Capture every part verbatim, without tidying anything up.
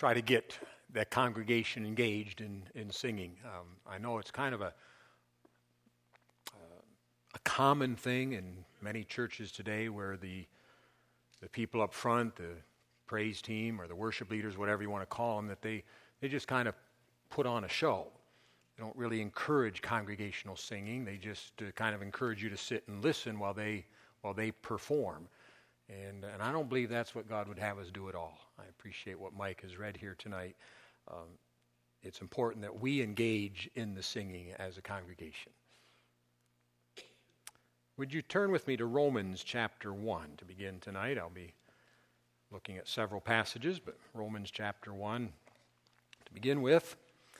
try to get that congregation engaged in, in singing. Um, I know it's kind of a uh, a common thing in many churches today where the the people up front, the praise team or the worship leaders, whatever you want to call them, that they, they just kind of put on a show. They don't really encourage congregational singing. They just uh, kind of encourage you to sit and listen while they while they perform. And and I don't believe that's what God would have us do at all. I appreciate what Mike has read here tonight. Um, it's important that we engage in the singing as a congregation. Would you turn with me to Romans chapter one to begin tonight? I'll be looking at several passages, but Romans chapter one to begin with.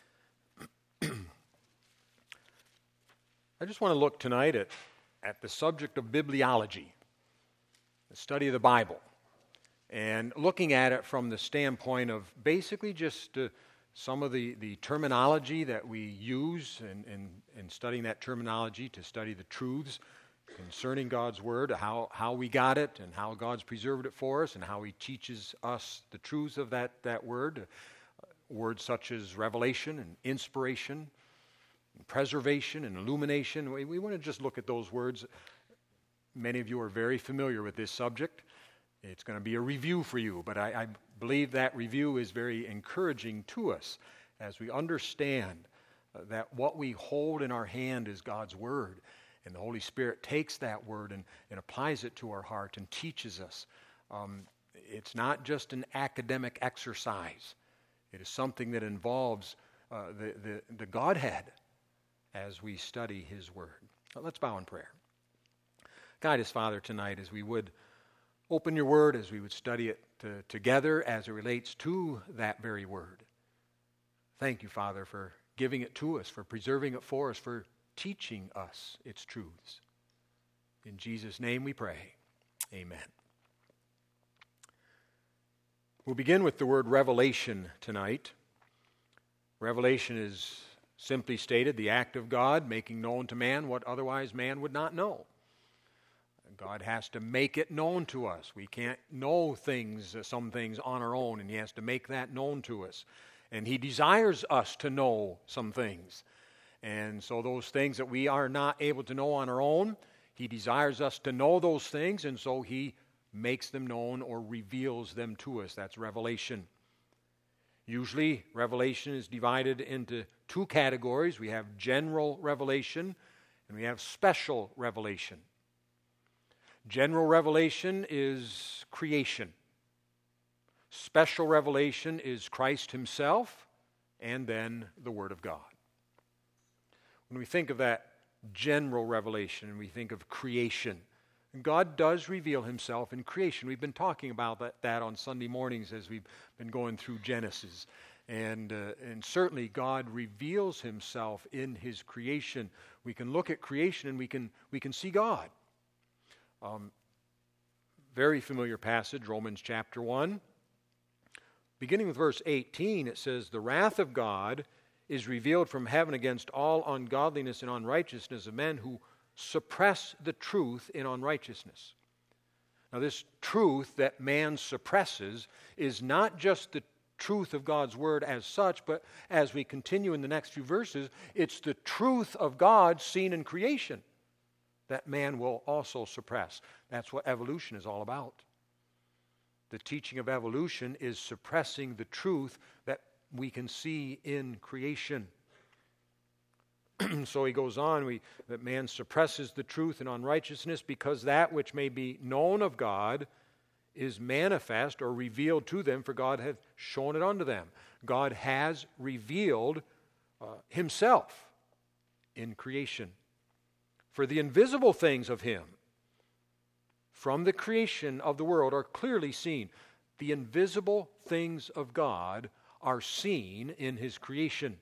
I just want to look tonight at, at the subject of bibliology, the study of the Bible, and looking at it from the standpoint of basically just uh, some of the, the terminology that we use in, in, in studying that terminology to study the truths concerning God's Word, how, how we got it and how God's preserved it for us and how He teaches us the truths of that, that Word. Uh, words such as revelation and inspiration and preservation and illumination. We, we want to just look at those words. Many of you are very familiar with this subject. It's going to be a review for you, but I, I believe that review is very encouraging to us as we understand uh, that what we hold in our hand is God's Word, and the Holy Spirit takes that Word and, and applies it to our heart and teaches us. Um, it's not just an academic exercise. It is something that involves uh, the, the, the Godhead as we study His Word. But let's bow in prayer. Guide us, Father, tonight as we would open your Word, as we would study it to, together as it relates to that very Word. Thank you, Father, for giving it to us, for preserving it for us, for teaching us its truths. In Jesus' name we pray. Amen. We'll begin with the word revelation tonight. Revelation is simply stated the act of God making known to man what otherwise man would not know. God has to make it known to us. We can't know things, some things on our own, and He has to make that known to us. And He desires us to know some things. And so those things that we are not able to know on our own, He desires us to know those things, and so He makes them known or reveals them to us. That's revelation. Usually, revelation is divided into two categories. We have general revelation, and we have special revelation. General revelation is creation. Special revelation is Christ Himself, and then the Word of God. When we think of that general revelation, we think of creation. God does reveal Himself in creation. We've been talking about that, that on Sunday mornings as we've been going through Genesis. And, uh, and certainly God reveals Himself in His creation. We can look at creation and we can, we can see God. Um, very familiar passage, Romans chapter one. Beginning with verse eighteen, it says, "The wrath of God is revealed from heaven against all ungodliness and unrighteousness of men who suppress the truth in unrighteousness." Now, this truth that man suppresses is not just the truth of God's Word as such, but as we continue in the next few verses, it's the truth of God seen in creation that man will also suppress. That's what evolution is all about. The teaching of evolution is suppressing the truth that we can see in creation. So he goes on, we, that man suppresses the truth in unrighteousness because that which may be known of God is manifest or revealed to them, for God hath shown it unto them. God has revealed uh, Himself in creation. For the invisible things of Him from the creation of the world are clearly seen. The invisible things of God are seen in His creation.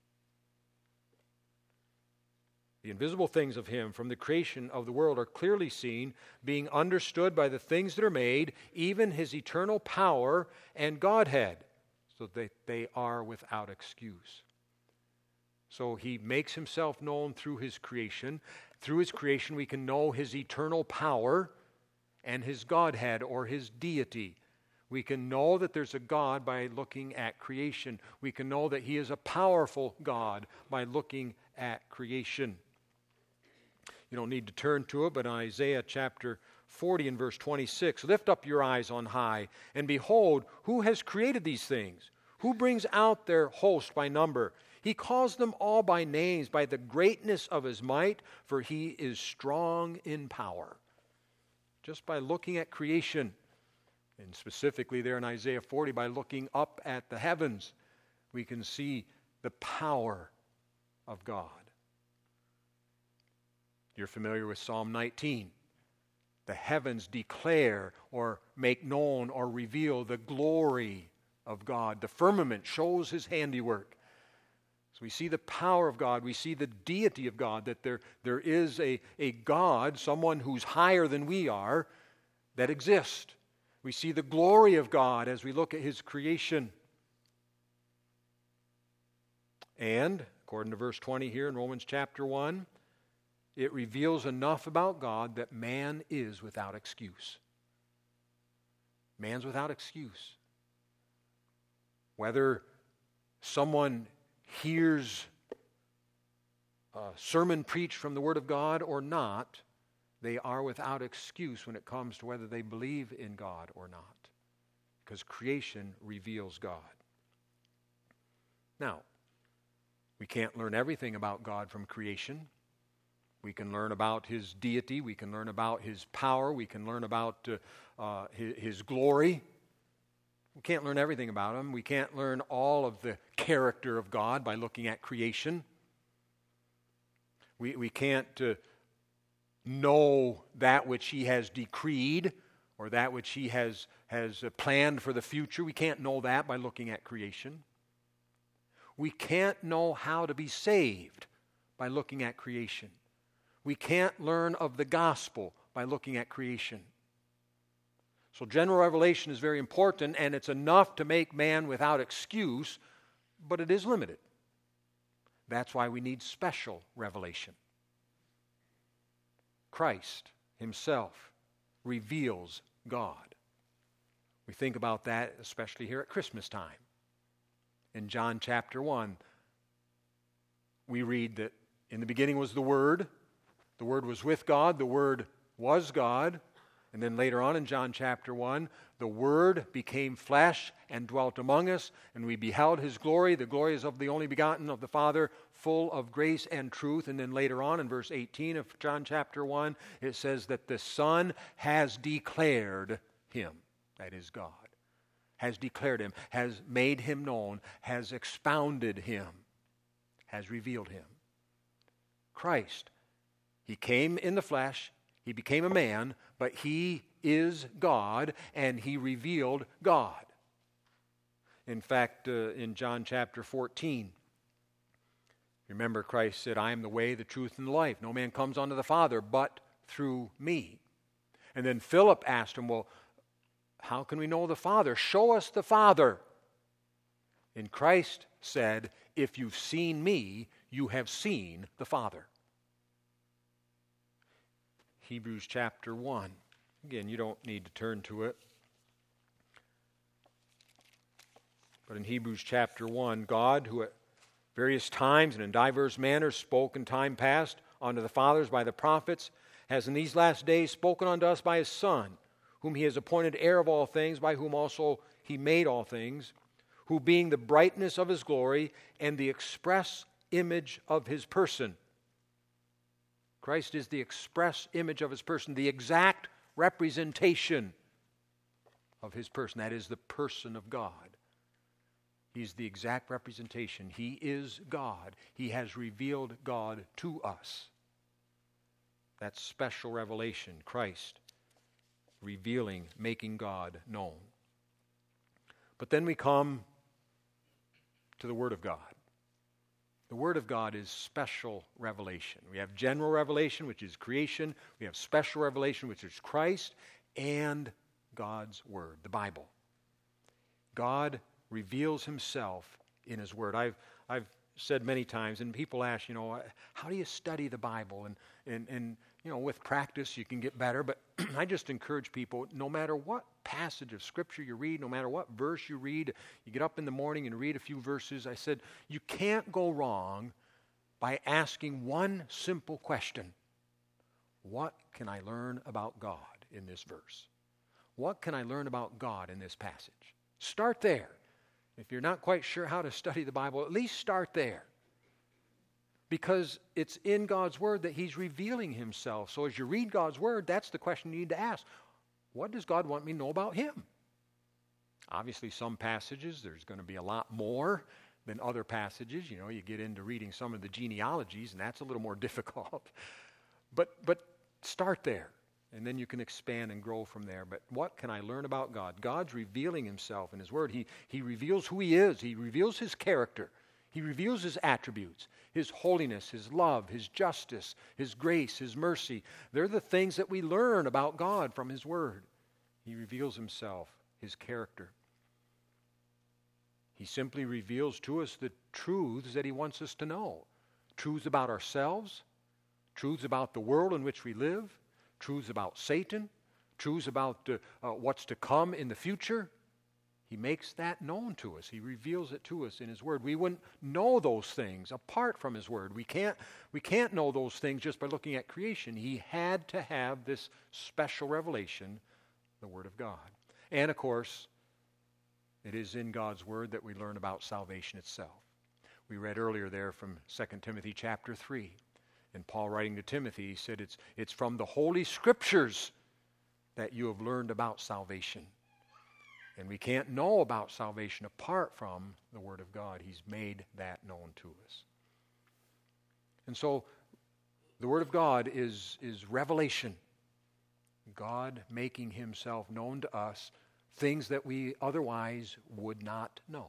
The invisible things of Him from the creation of the world are clearly seen, being understood by the things that are made, even His eternal power and Godhead, so that they are without excuse. So He makes Himself known through His creation. Through His creation we can know His eternal power and His Godhead or His deity. We can know that there's a God by looking at creation. We can know that He is a powerful God by looking at creation. You don't need to turn to it, but in Isaiah chapter forty and verse twenty-six, lift up your eyes on high, and behold, who has created these things? Who brings out their host by number? He calls them all by names, by the greatness of His might, for He is strong in power. Just by looking at creation, and specifically there in Isaiah forty, by looking up at the heavens, we can see the power of God. You're familiar with Psalm nineteen. The heavens declare or make known or reveal the glory of God. The firmament shows His handiwork. So we see the power of God. We see the deity of God, that there, there is a, a God, someone who's higher than we are, that exists. We see the glory of God as we look at His creation. And, according to verse twenty here in Romans chapter one, it reveals enough about God that man is without excuse. Man's without excuse. Whether someone hears a sermon preached from the Word of God or not, they are without excuse when it comes to whether they believe in God or not, because creation reveals God. Now, we can't learn everything about God from creation. We can learn about His deity. We can learn about His power. We can learn about uh, uh, his, his glory. We can't learn everything about Him. We can't learn all of the character of God by looking at creation. We, we can't uh, know that which He has decreed or that which He has, has uh, planned for the future. We can't know that by looking at creation. We can't know how to be saved by looking at creation. We can't learn of the gospel by looking at creation. So general revelation is very important, and it's enough to make man without excuse, but it is limited. That's why we need special revelation. Christ Himself reveals God. We think about that especially here at Christmas time. In John chapter one, we read that in the beginning was the Word, the Word was with God, the Word was God. And then later on in John chapter one, the Word became flesh and dwelt among us, and we beheld His glory. The glory is of the only begotten of the Father, full of grace and truth. And then later on in verse eighteen of John chapter one, it says that the Son has declared Him, that is God, has declared Him, has made Him known, has expounded Him, has revealed Him. Christ, He came in the flesh, He became a man, but He is God, and He revealed God. In fact, uh, in John chapter fourteen, remember Christ said, I am the way, the truth, and the life. No man comes unto the Father but through me. And then Philip asked Him, well, how can we know the Father? Show us the Father. And Christ said, if you've seen me, you have seen the Father. Hebrews chapter one. Again, you don't need to turn to it. But in Hebrews chapter one, God, who at various times and in divers manners spoke in time past unto the fathers by the prophets, has in these last days spoken unto us by His Son, whom He has appointed heir of all things, by whom also He made all things, who being the brightness of His glory and the express image of His person. Christ is the express image of His person, the exact representation of His person. That is the person of God. He's the exact representation. He is God. He has revealed God to us. That's special revelation, Christ revealing, making God known. But then we come to the Word of God. The Word of God is special revelation. We have general revelation, which is creation. We have special revelation, which is Christ, and God's Word, the Bible. God reveals Himself in His Word. I've, I've said many times, and people ask, you know, how do you study the Bible? And, and, and You know, with practice you can get better, but I just encourage people, no matter what passage of Scripture you read, no matter what verse you read, you get up in the morning and read a few verses, I said, you can't go wrong by asking one simple question. What can I learn about God in this verse? What can I learn about God in this passage? Start there. If you're not quite sure how to study the Bible, at least start there. Because it's in God's Word that He's revealing Himself. So as you read God's Word, that's the question you need to ask. What does God want me to know about Him? Obviously, some passages, there's going to be a lot more than other passages. You know, you get into reading some of the genealogies, and that's a little more difficult. But, but start there, and then you can expand and grow from there. But what can I learn about God? God's revealing Himself in His Word. He, he reveals who He is. He reveals His character. He reveals His attributes, His holiness, His love, His justice, His grace, His mercy. They're the things that we learn about God from His Word. He reveals Himself, His character. He simply reveals to us the truths that He wants us to know. Truths about ourselves, truths about the world in which we live, truths about Satan, truths about uh, uh, what's to come in the future. He makes that known to us. He reveals it to us in His Word. We wouldn't know those things apart from His Word. We can't, we can't know those things just by looking at creation. He had to have this special revelation, the Word of God. And of course, it is in God's Word that we learn about salvation itself. We read earlier there from Second Timothy chapter three. And Paul writing to Timothy, he said, it's, it's from the Holy Scriptures that you have learned about salvation. And we can't know about salvation apart from the Word of God. He's made that known to us. And so the Word of God is, is revelation. God making Himself known to us, things that we otherwise would not know.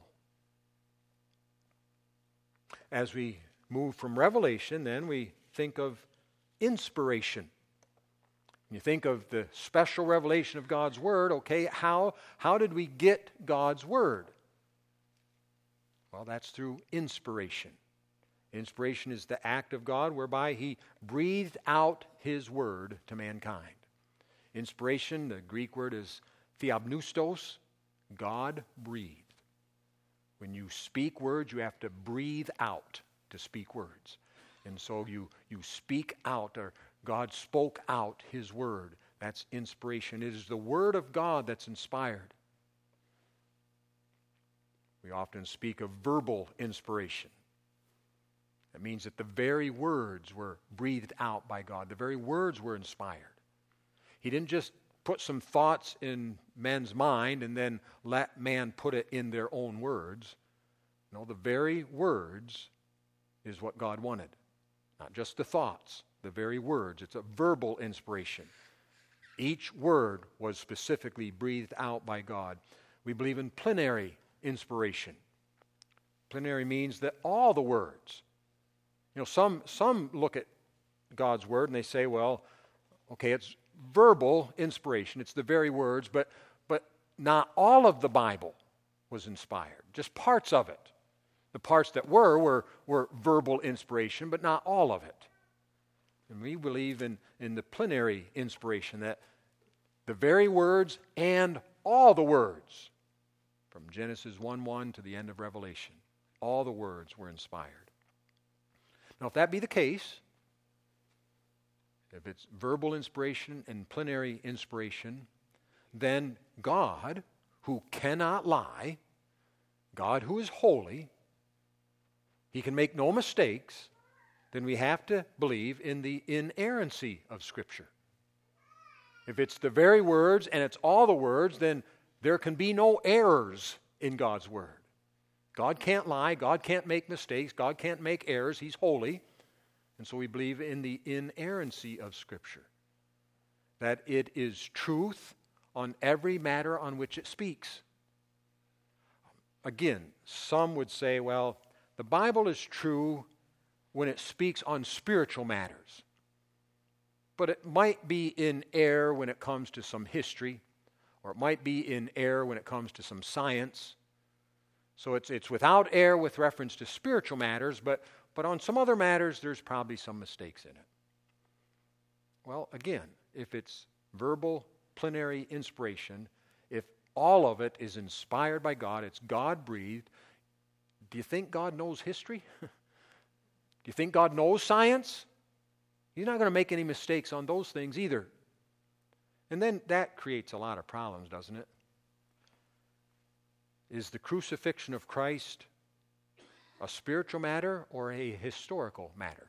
As we move from revelation, then we think of inspiration. You think of the special revelation of God's Word, okay, how, how did we get God's Word? Well, that's through inspiration. Inspiration is the act of God whereby He breathed out His Word to mankind. Inspiration, the Greek word is theopneustos, God breathed. When you speak words, you have to breathe out to speak words. And so you, you speak out, or God spoke out His Word. That's inspiration. It is the Word of God that's inspired. We often speak of verbal inspiration. That means that the very words were breathed out by God. The very words were inspired. He didn't just put some thoughts in men's mind and then let man put it in their own words. No, the very words is what God wanted. Not just the thoughts, the very words. It's a verbal inspiration. Each word was specifically breathed out by God. We believe in plenary inspiration. Plenary means that all the words. You know, some, some look at God's Word and they say, well, okay, it's verbal inspiration. It's the very words, but, but not all of the Bible was inspired. Just parts of it. The parts that were, were, were verbal inspiration, but not all of it. And we believe in, in the plenary inspiration, that the very words and all the words, from Genesis one one to the end of Revelation, all the words were inspired. Now, if that be the case, if it's verbal inspiration and plenary inspiration, then God, who cannot lie, God who is holy, He can make no mistakes, then we have to believe in the inerrancy of Scripture. If it's the very words and it's all the words, then there can be no errors in God's Word. God can't lie. God can't make mistakes. God can't make errors. He's holy. And so we believe in the inerrancy of Scripture, that it is truth on every matter on which it speaks. Again, some would say, well, the Bible is true when it speaks on spiritual matters, but it might be in error when it comes to some history, or it might be in error when it comes to some science. So it's it's without error with reference to spiritual matters, but, but on some other matters, there's probably some mistakes in it. Well, again, if it's verbal, plenary inspiration, if all of it is inspired by God, it's God-breathed, do you think God knows history? Do you think God knows science? He's not going to make any mistakes on those things either. And then that creates a lot of problems, doesn't it? Is the crucifixion of Christ a spiritual matter or a historical matter?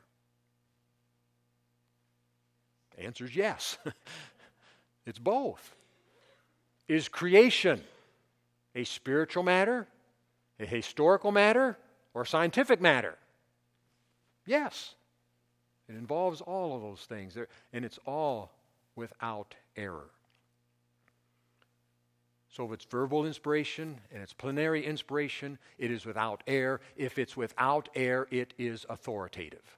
The answer is yes. It's both. Is creation a spiritual matter, a historical matter, or a scientific matter? Yes. It involves all of those things, and it's all without error. So if it's verbal inspiration and it's plenary inspiration, it is without error. If it's without error, it is authoritative.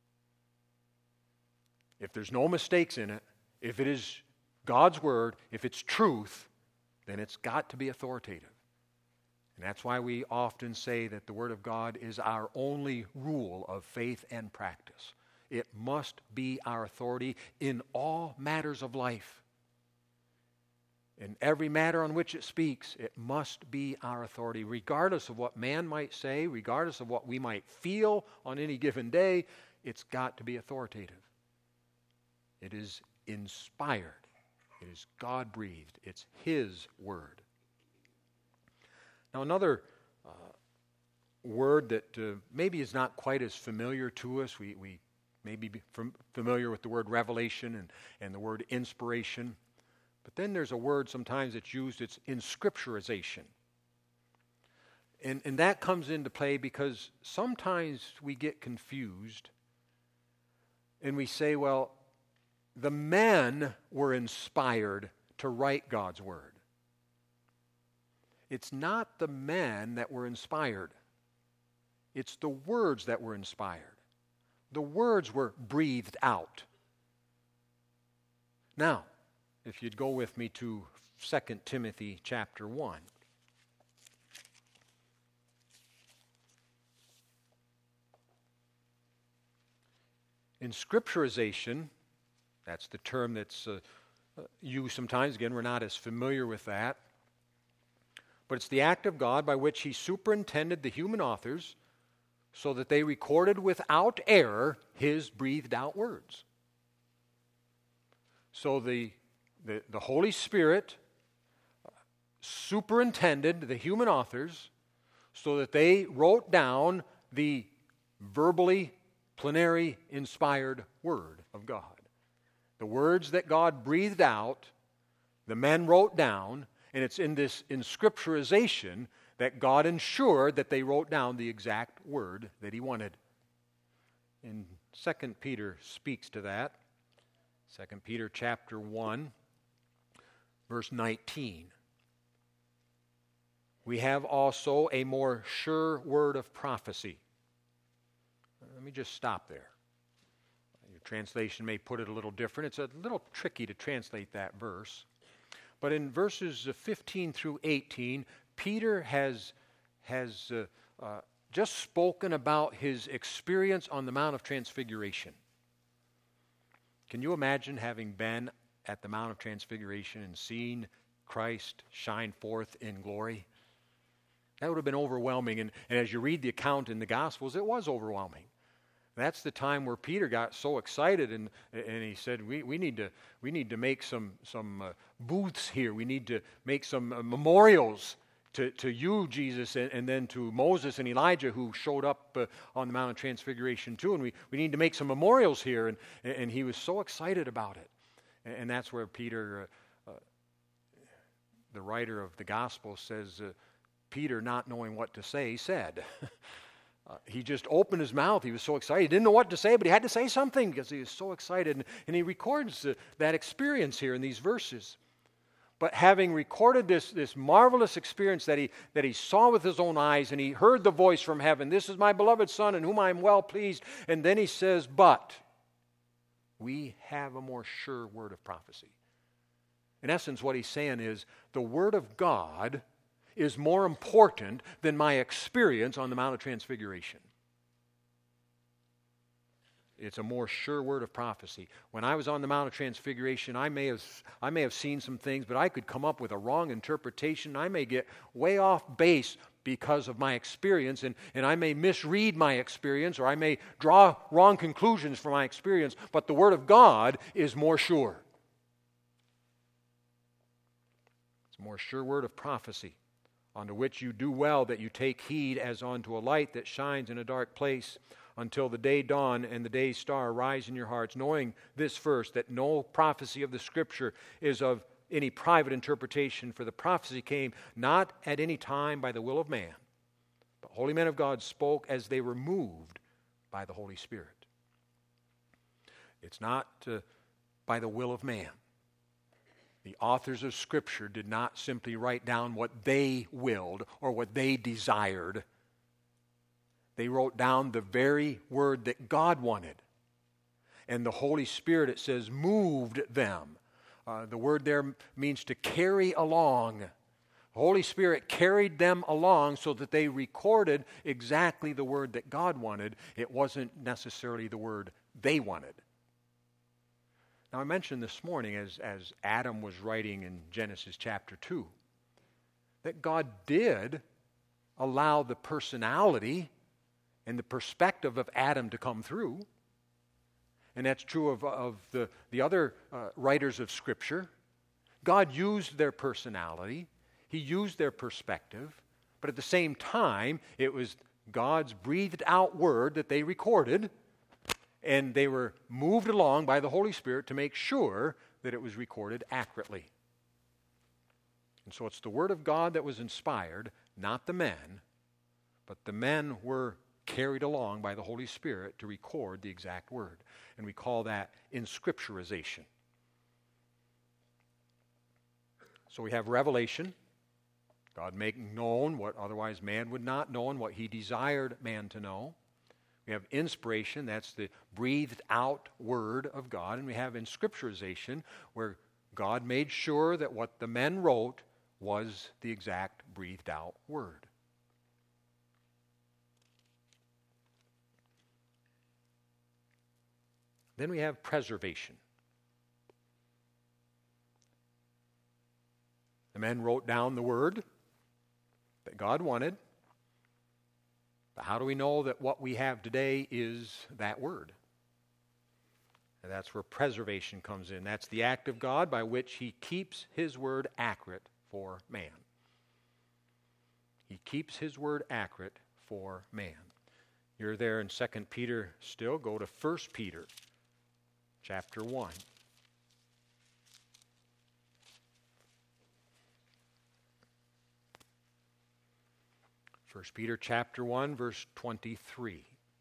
If there's no mistakes in it, if it is God's Word, if it's truth, then it's got to be authoritative. And that's why we often say that the Word of God is our only rule of faith and practice. It must be our authority in all matters of life. In every matter on which it speaks, it must be our authority, regardless of what man might say, regardless of what we might feel on any given day. It's got to be authoritative. It is inspired. It is God-breathed. It's His Word. Now, another uh, word that uh, maybe is not quite as familiar to us, we, we may be familiar with the word revelation and, and the word inspiration, but then there's a word sometimes that's used, it's inscripturization. And, and that comes into play because sometimes we get confused and we say, well, the men were inspired to write God's Word. It's not the men that were inspired. It's the words that were inspired. The words were breathed out. Now, if you'd go with me to Second Timothy chapter one. Inscripturization, that's the term that's uh, used sometimes. Again, we're not as familiar with that. But it's the act of God by which He superintended the human authors so that they recorded without error His breathed out words. So the, the, the Holy Spirit superintended the human authors so that they wrote down the verbally, plenary, inspired Word of God. The words that God breathed out, the men wrote down. And it's in this inscripturization that God ensured that they wrote down the exact word that He wanted. And Second Peter speaks to that. Second Peter chapter one, verse nineteen. We have also a more sure word of prophecy. Let me just stop there. Your translation may put it a little different. It's a little tricky to translate that verse. But in verses fifteen through eighteen, Peter has, has uh, uh, just spoken about his experience on the Mount of Transfiguration. Can you imagine having been at the Mount of Transfiguration and seen Christ shine forth in glory? That would have been overwhelming. And, and as you read the account in the Gospels, it was overwhelming. That's the time where Peter got so excited and, and he said, we, we need to we need to make some, some uh, booths here. We need to make some uh, memorials to, to you, Jesus, and, and then to Moses and Elijah who showed up uh, on the Mount of Transfiguration too. And we, we need to make some memorials here. And, and he was so excited about it. And, and that's where Peter, uh, uh, the writer of the Gospel, says, uh, Peter, not knowing what to say, said... Uh, he just opened his mouth. He was so excited. He didn't know what to say, but he had to say something because he was so excited. And, and he records uh, that experience here in these verses. But having recorded this, this marvelous experience that he, that he saw with his own eyes, and he heard the voice from heaven, "This is my beloved Son in whom I am well pleased." And then he says, but we have a more sure word of prophecy. In essence, what he's saying is the Word of God is more important than my experience on the Mount of Transfiguration. It's a more sure word of prophecy. When I was on the Mount of Transfiguration, I may have I may have seen some things, but I could come up with a wrong interpretation. I may get way off base because of my experience, and, and I may misread my experience, or I may draw wrong conclusions from my experience, but the Word of God is more sure. It's a more sure word of prophecy, unto which you do well that you take heed as unto a light that shines in a dark place, until the day dawn and the day's star rise in your hearts, knowing this first, that no prophecy of the Scripture is of any private interpretation, for the prophecy came not at any time by the will of man, but holy men of God spoke as they were moved by the Holy Spirit. It's not uh, by the will of man. The authors of Scripture did not simply write down what they willed or what they desired. They wrote down the very word that God wanted. And the Holy Spirit, it says, moved them. Uh, the word there means to carry along. The Holy Spirit carried them along so that they recorded exactly the word that God wanted. It wasn't necessarily the word they wanted. Now, I mentioned this morning as, as Adam was writing in Genesis chapter two, that God did allow the personality and the perspective of Adam to come through. And that's true of, of the, the other uh, writers of Scripture. God used their personality. He used their perspective. But at the same time, it was God's breathed out word that they recorded. And they were moved along by the Holy Spirit to make sure that it was recorded accurately. And so it's the Word of God that was inspired, not the men. But the men were carried along by the Holy Spirit to record the exact word. And we call that inscripturization. So we have revelation, God making known what otherwise man would not know and what He desired man to know. We have inspiration, that's the breathed out word of God. And we have inscripturization, where God made sure that what the men wrote was the exact breathed out word. Then we have preservation. The men wrote down the word that God wanted. But how do we know that what we have today is that word? And that's where preservation comes in. That's the act of God by which He keeps His word accurate for man. He keeps His word accurate for man. You're there in Second Peter still. Go to First Peter. Chapter one. First Peter chapter one, verse twenty-three.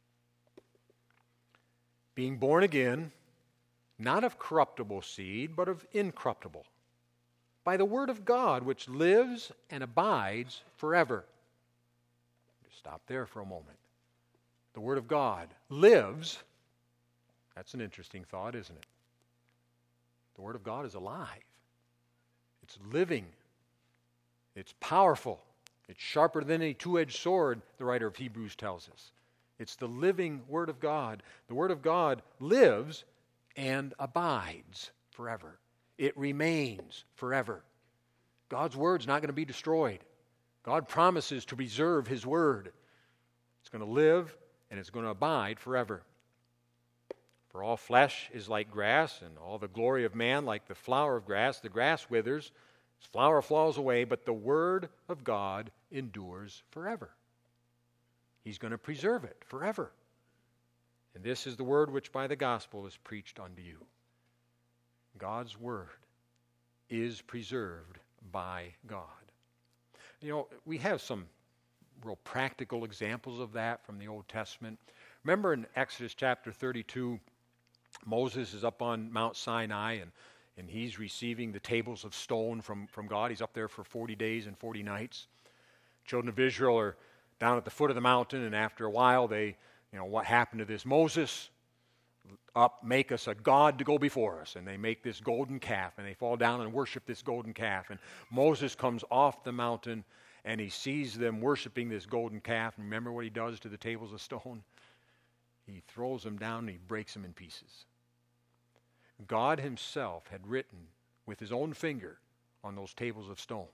Being born again, not of corruptible seed, but of incorruptible, by the word of God, which lives and abides forever. Just stop there for a moment. The word of God lives. That's an interesting thought, isn't it? The Word of God is alive. It's living. It's powerful. It's sharper than any two-edged sword, the writer of Hebrews tells us. It's the living Word of God. The Word of God lives and abides forever. It remains forever. God's Word's not going to be destroyed. God promises to preserve His Word. It's going to live and it's going to abide forever. For all flesh is like grass, and all the glory of man like the flower of grass. The grass withers, its flower falls away, but the word of God endures forever. He's going to preserve it forever. And this is the word which by the gospel is preached unto you. God's word is preserved by God. You know, we have some real practical examples of that from the Old Testament. Remember in Exodus chapter thirty-two, Moses is up on Mount Sinai, and, and he's receiving the tables of stone from, from God. He's up there for forty days and forty nights. Children of Israel are down at the foot of the mountain, and after a while, they, you know, what happened to this? Moses, up, make us a god to go before us. And they make this golden calf, and they fall down and worship this golden calf. And Moses comes off the mountain, and he sees them worshiping this golden calf. And remember what he does to the tables of stone? he throws them down and he breaks them in pieces. God himself had written with his own finger on those tables of stone.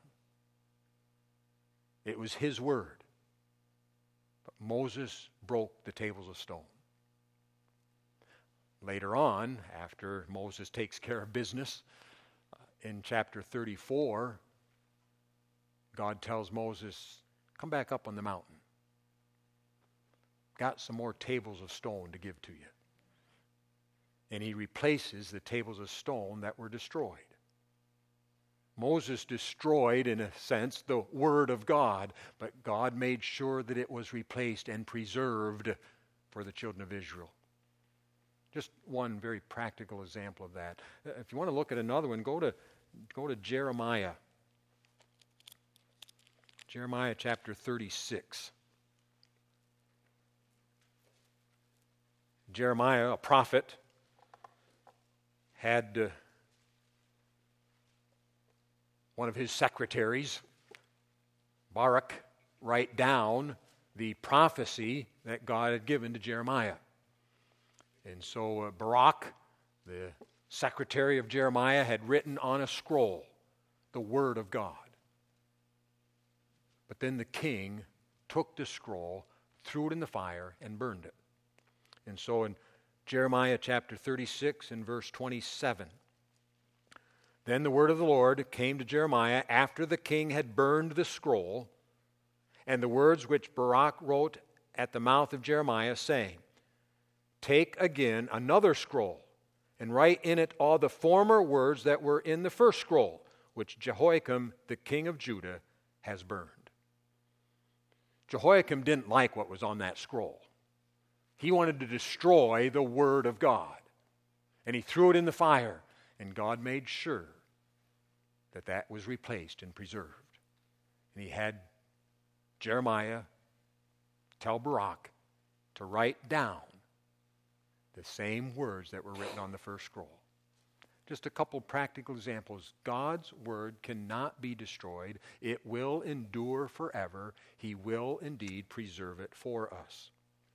It was his word. But Moses broke the tables of stone. Later on, after Moses takes care of business, uh, in chapter thirty-four, God tells Moses, come back up on the mountain. Got some more tables of stone to give to you. And he replaces the tables of stone that were destroyed. Moses destroyed, in a sense, the Word of God, but God made sure that it was replaced and preserved for the children of Israel. Just one very practical example of that. If you want to look at another one, go to, go to Jeremiah. Jeremiah chapter thirty-six. Jeremiah, a prophet, had uh, one of his secretaries, Baruch, write down the prophecy that God had given to Jeremiah. And so uh, Baruch, the secretary of Jeremiah, had written on a scroll the word of God. But then the king took the scroll, threw it in the fire, and burned it. And so in Jeremiah chapter thirty-six and verse twenty-seven, then the word of the Lord came to Jeremiah after the king had burned the scroll, and the words which Baruch wrote at the mouth of Jeremiah, saying, take again another scroll, and write in it all the former words that were in the first scroll, which Jehoiakim the king of Judah has burned. Jehoiakim didn't like what was on that scroll. He wanted to destroy the word of God. And he threw it in the fire. And God made sure that that was replaced and preserved. And he had Jeremiah tell Baruch to write down the same words that were written on the first scroll. Just a couple practical examples. God's word cannot be destroyed. It will endure forever. He will indeed preserve it for us.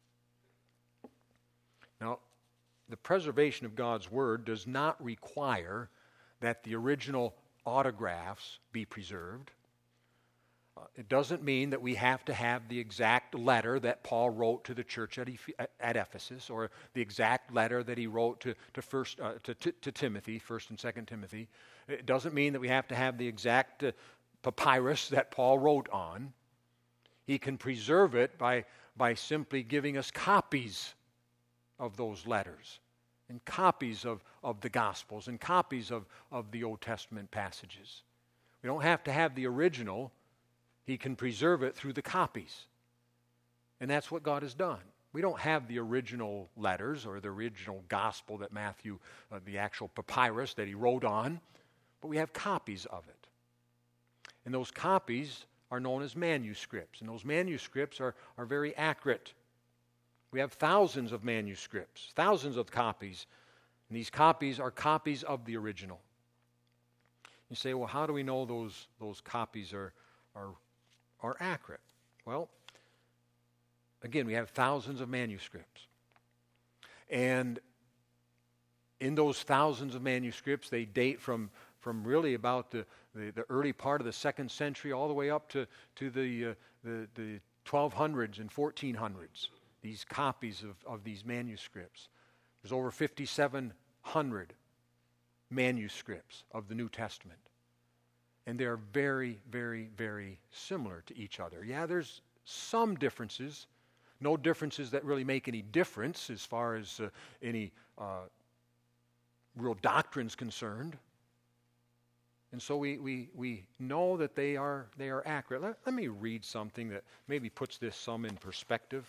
Now, the preservation of God's word does not require that the original autographs be preserved. Uh, it doesn't mean that we have to have the exact letter that Paul wrote to the church at, Eph- at Ephesus, or the exact letter that he wrote to, to, first, uh, to, to, to Timothy, First and Second Timothy. It doesn't mean that we have to have the exact uh, papyrus that Paul wrote on. He can preserve it by, by simply giving us copies of those letters, and copies of, of the Gospels, and copies of, of the Old Testament passages. We don't have to have the original. He can preserve it through the copies. And that's what God has done. We don't have the original letters or the original gospel that Matthew, uh, the actual papyrus that he wrote on, but we have copies of it. And those copies are known as manuscripts, and those manuscripts are, are very accurate. We have thousands of manuscripts, thousands of copies, and these copies are copies of the original. You say, well, how do we know those, those copies are, are, are accurate? Well, again, we have thousands of manuscripts. And in those thousands of manuscripts, they date from, from really about the, the, the early part of the second century all the way up to, to the, uh, the, the twelve hundreds and fourteen hundreds. These copies of, of these manuscripts. There's over fifty-seven hundred manuscripts of the New Testament. And they're very, very, very similar to each other. Yeah, there's some differences. No differences that really make any difference as far as uh, any uh, real doctrine's concerned. And so we, we, we know that they are, they are accurate. Let, let me read something that maybe puts this some in perspective.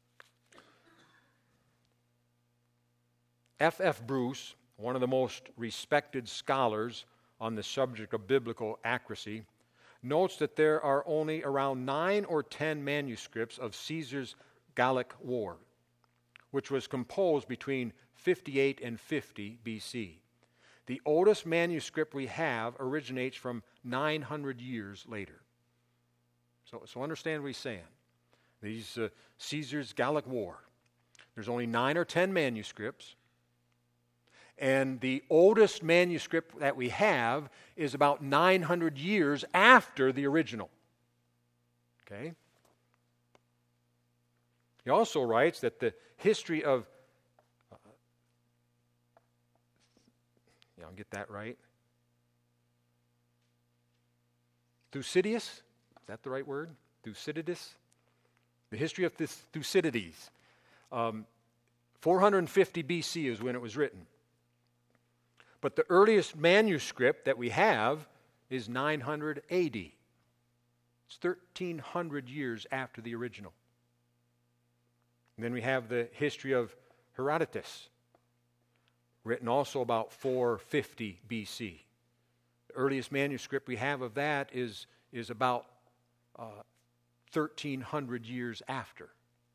F F Bruce, one of the most respected scholars on the subject of biblical accuracy, notes that there are only around nine or ten manuscripts of Caesar's Gallic War, which was composed between fifty-eight and fifty B C. The oldest manuscript we have originates from nine hundred years later. So, so understand what he's saying. These uh, Caesar's Gallic War. There's only nine or ten manuscripts. And the oldest manuscript that we have is about nine hundred years after the original. Okay? He also writes that the history of, uh, yeah, I'll get that right. Thucydides, is that the right word? Thucydides? The history of this Thucydides. Um, four hundred fifty B C is when it was written. But the earliest manuscript that we have is nine hundred A D. It's thirteen hundred years after the original. And then we have the history of Herodotus, written also about four fifty B C. The earliest manuscript we have of that is, is about uh, thirteen hundred years after.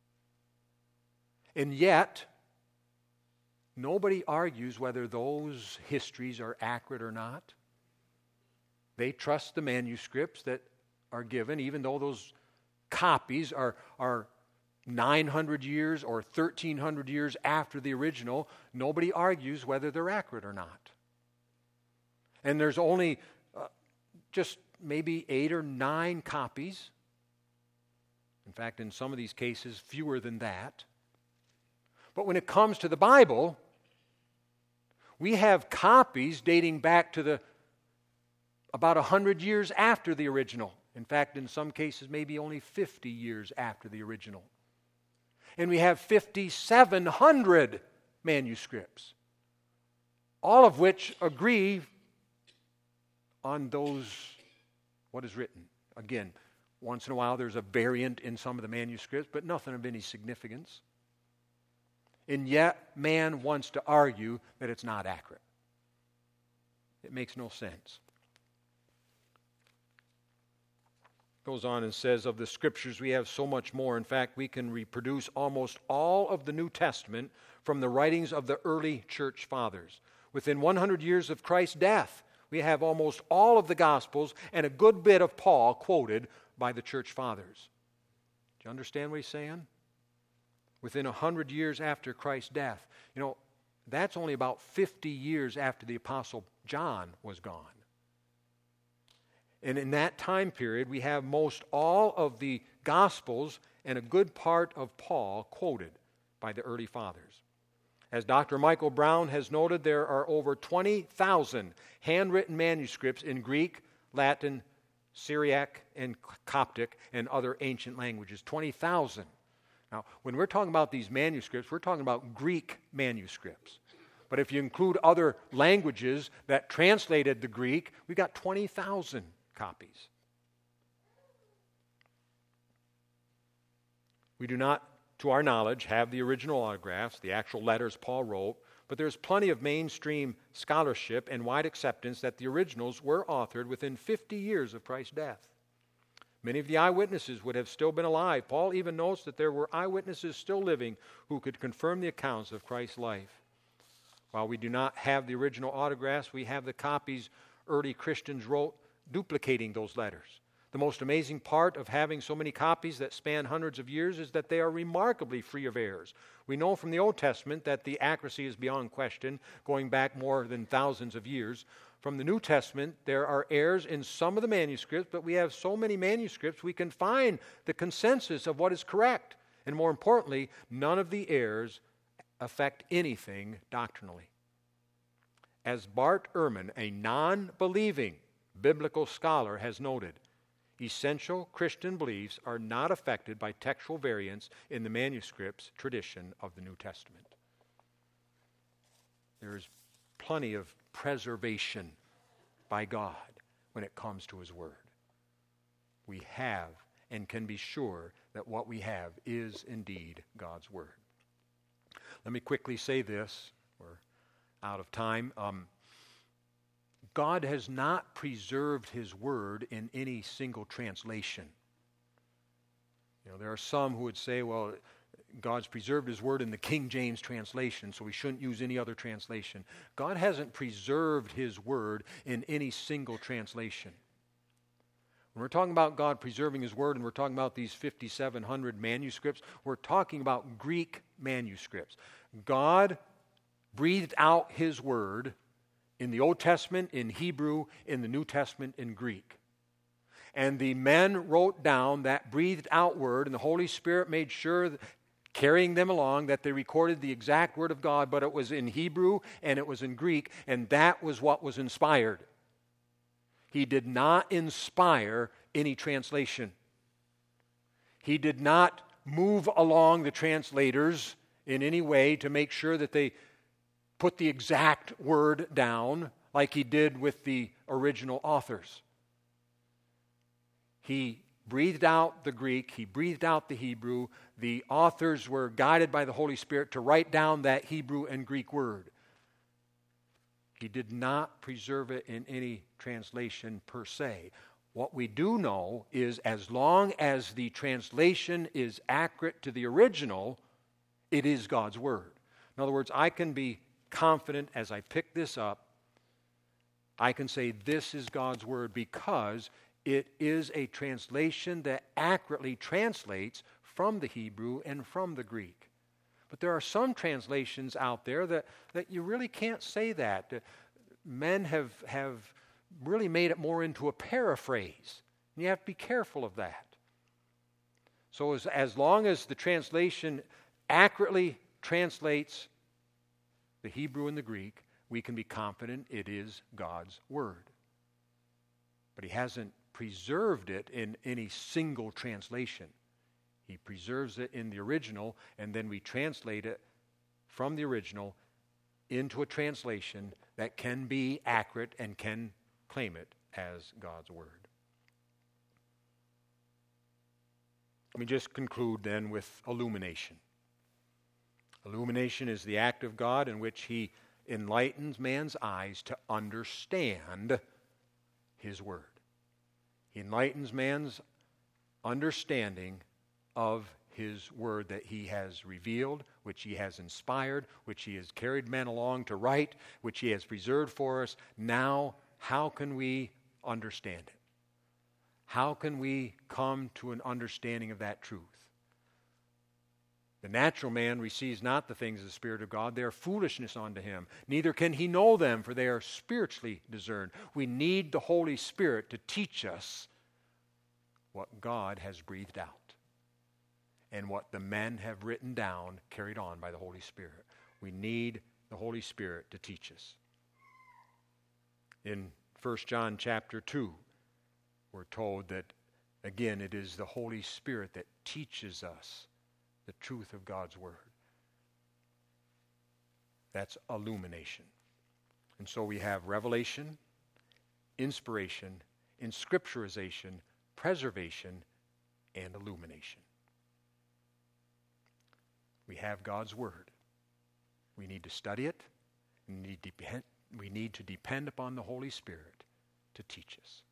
And yet, nobody argues whether those histories are accurate or not. They trust the manuscripts that are given, even though those copies are, are nine hundred years or thirteen hundred years after the original. Nobody argues whether they're accurate or not. And there's only uh, just maybe eight or nine copies. In fact, in some of these cases, fewer than that. But when it comes to the Bible, we have copies dating back to the about one hundred years after the original. In fact, in some cases, maybe only fifty years after the original. And we have fifty-seven hundred manuscripts, all of which agree on those, what is written. Again, once in a while there's a variant in some of the manuscripts, but nothing of any significance. And yet, man wants to argue that it's not accurate. It makes no sense. Goes on and says, of the Scriptures we have so much more. In fact, we can reproduce almost all of the New Testament from the writings of the early church fathers. Within one hundred years of Christ's death, we have almost all of the Gospels and a good bit of Paul quoted by the church fathers. Do you understand what he's saying? Within one hundred years after Christ's death. You know, that's only about fifty years after the Apostle John was gone. And in that time period, we have most all of the Gospels and a good part of Paul quoted by the early fathers. As Doctor Michael Brown has noted, there are over twenty thousand handwritten manuscripts in Greek, Latin, Syriac, and Coptic, and other ancient languages. twenty thousand. Now, when we're talking about these manuscripts, we're talking about Greek manuscripts. But if you include other languages that translated the Greek, we've got twenty thousand copies. We do not, to our knowledge, have the original autographs, the actual letters Paul wrote, but there's plenty of mainstream scholarship and wide acceptance that the originals were authored within fifty years of Christ's death. Many of the eyewitnesses would have still been alive. Paul even notes that there were eyewitnesses still living who could confirm the accounts of Christ's life. While we do not have the original autographs, we have the copies early Christians wrote duplicating those letters. The most amazing part of having so many copies that span hundreds of years is that they are remarkably free of errors. We know from the Old Testament that the accuracy is beyond question, going back more than thousands of years. From the New Testament, there are errors in some of the manuscripts, but we have so many manuscripts we can find the consensus of what is correct. And more importantly, none of the errors affect anything doctrinally. As Bart Ehrman, a non-believing biblical scholar, has noted, essential Christian beliefs are not affected by textual variants in the manuscripts tradition of the New Testament. There is plenty of preservation by God when it comes to His Word. We have and can be sure that what we have is indeed God's Word. Let me quickly say this. We're out of time. Um, God has not preserved His Word in any single translation. You know, there are some who would say, well, God's preserved His Word in the King James translation, so we shouldn't use any other translation. God hasn't preserved His Word in any single translation. When we're talking about God preserving His Word and we're talking about these fifty-seven hundred manuscripts, we're talking about Greek manuscripts. God breathed out His Word in the Old Testament, in Hebrew, in the New Testament, in Greek. And the men wrote down that breathed out word, and the Holy Spirit made sure, that, carrying them along, that they recorded the exact word of God, but it was in Hebrew and it was in Greek, and that was what was inspired. He did not inspire any translation. He did not move along the translators in any way to make sure that they put the exact word down like He did with the original authors. He breathed out the Greek, He breathed out the Hebrew. The authors were guided by the Holy Spirit to write down that Hebrew and Greek word. He did not preserve it in any translation per se. What we do know is as long as the translation is accurate to the original, it is God's Word. In other words, I can be confident as I pick this up, I can say this is God's Word because it is a translation that accurately translates from the Hebrew and from the Greek. But there are some translations out there that, that you really can't say that. Men have, have really made it more into a paraphrase. And you have to be careful of that. So as, as long as the translation accurately translates the Hebrew and the Greek, we can be confident it is God's Word. But He hasn't preserved it in any single translation. He preserves it in the original, and then we translate it from the original into a translation that can be accurate and can claim it as God's Word. Let me just conclude then with illumination. Illumination is the act of God in which He enlightens man's eyes to understand His Word. He enlightens man's understanding of His Word that He has revealed, which He has inspired, which He has carried men along to write, which He has preserved for us. Now, how can we understand it? How can we come to an understanding of that truth? The natural man receives not the things of the Spirit of God. They are foolishness unto him. Neither can he know them, for they are spiritually discerned. We need the Holy Spirit to teach us what God has breathed out and what the men have written down, carried on by the Holy Spirit. We need the Holy Spirit to teach us. In First John chapter two, we're told that, again, it is the Holy Spirit that teaches us the truth of God's Word. That's illumination. And so we have revelation, inspiration, inscripturization, preservation, and illumination. We have God's Word. We need to study it. We need to depend, we need to depend upon the Holy Spirit to teach us.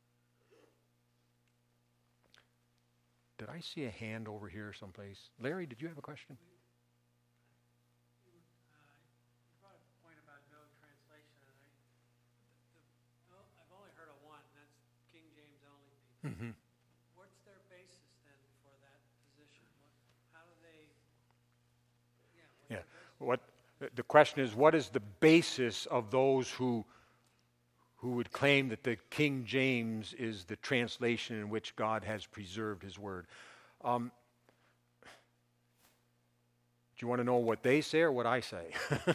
Did I see a hand over here someplace? Larry, did you have a question? You, uh, you brought up a point about no translation, and I, the, the, oh, I've only heard of one, and that's King James only people. Mm-hmm. What's their basis then for that position? What, how do they? Yeah. Yeah. What the question is? What is the basis of those who who would claim that the King James is the translation in which God has preserved His Word? Um, do you want to know what they say or what I say?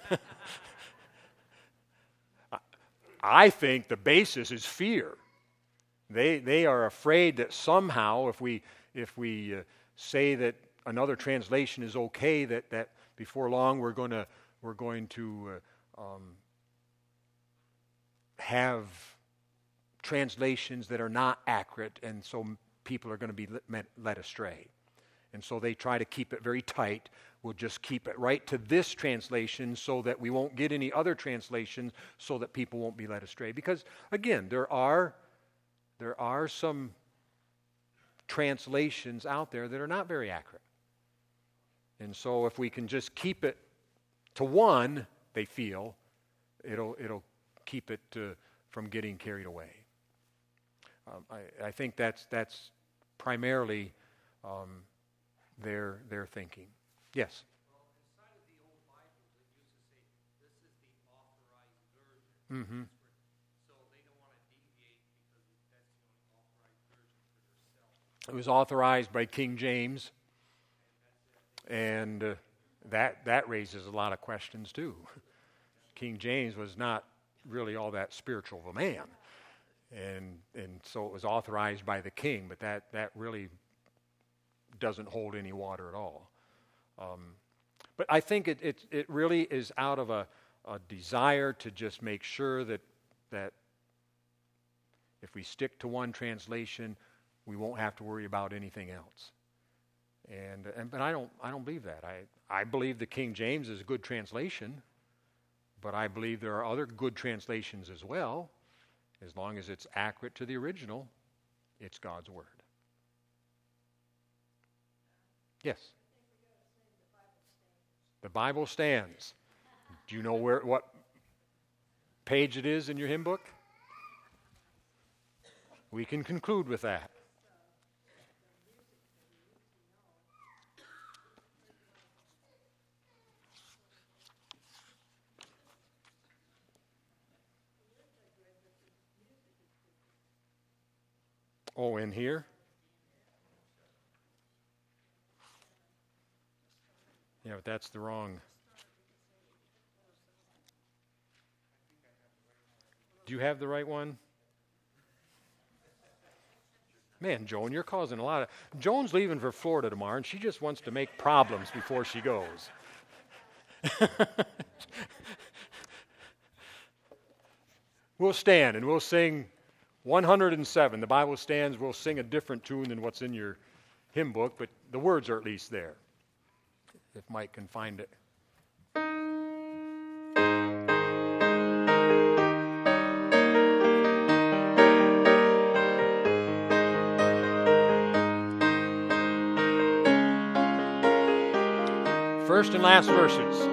I think the basis is fear. They they are afraid that somehow, if we if we uh, say that another translation is okay, that that before long we're going to we're going to uh, um, have translations that are not accurate, and so people are going to be led, led astray. And so they try to keep it very tight. We'll just keep it right to this translation so that we won't get any other translations, so that people won't be led astray. Because, again, there are there are some translations out there that are not very accurate. And so if we can just keep it to one, they feel, it'll it'll keep it uh, from getting carried away. Um, I, I think that's that's primarily um, their their thinking. Yes. Well, inside of the old Bibles, it used to say this is the authorized version. Mm-hmm. So they don't want to deviate because that's the only authorized version for themselves. It was authorized by King James, and uh, that that raises a lot of questions too. King James was not really all that spiritual of a man, and and so it was authorized by the king, but that that really doesn't hold any water at all. Um, but I think it, it it really is out of a, a desire to just make sure that that if we stick to one translation, we won't have to worry about anything else. And and but I don't I don't believe that. I I believe the King James is a good translation, but I believe there are other good translations as well. As long as it's accurate to the original, it's God's Word. Yes? The Bible stands. Do you know where what page it is in your hymn book? We can conclude with that. Oh, in here? Yeah, but that's the wrong. Do you have the right one? Man, Joan, you're causing a lot of... Joan's leaving for Florida tomorrow, and she just wants to make problems before she goes. We'll stand and we'll sing one hundred seven. The Bible stands. We'll sing a different tune than what's in your hymn book, but the words are at least there, if Mike can find it. First and last verses.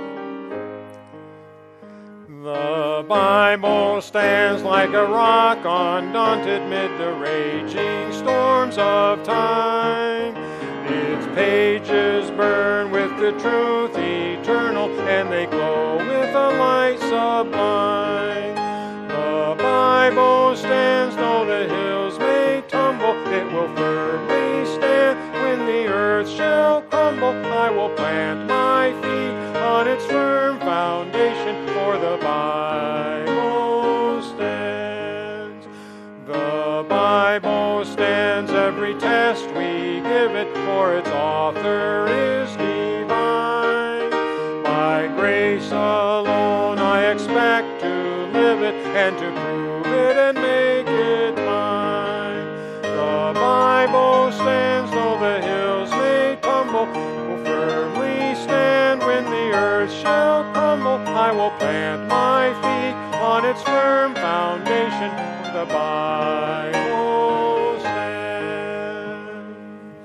The Bible stands like a rock undaunted mid the raging storms of time. Its pages burn with the truth eternal, and they glow with a light sublime. The Bible stands though the hills may tumble, it will firmly stand when the earth shall crumble. I will plant my feet on its firm foundation, for the Bible stands. The Bible stands every test we give it, for its author is divine. By grace alone I expect to live it, and to prove it and make it mine. The Bible stands though the hills may tumble, will firmly stand when the earth shall crumble. I will plant my feet on its firm foundation, the Bible stands.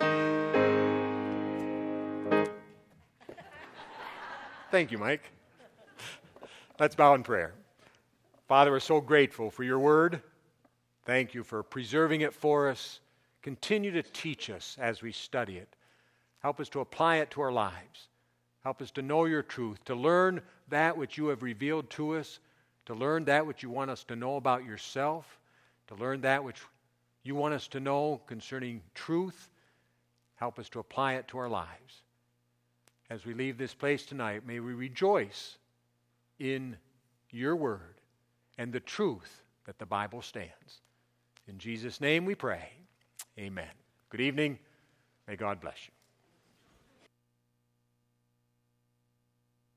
Thank you, Mike. Let's bow in prayer. Father, we're so grateful for your word. Thank you for preserving it for us. Continue to teach us as we study it. Help us to apply it to our lives. Help us to know your truth, to learn that which you have revealed to us, to learn that which you want us to know about yourself, to learn that which you want us to know concerning truth. Help us to apply it to our lives. As we leave this place tonight, may we rejoice in your word and the truth that the Bible stands. In Jesus' name we pray. Amen. Good evening. May God bless you.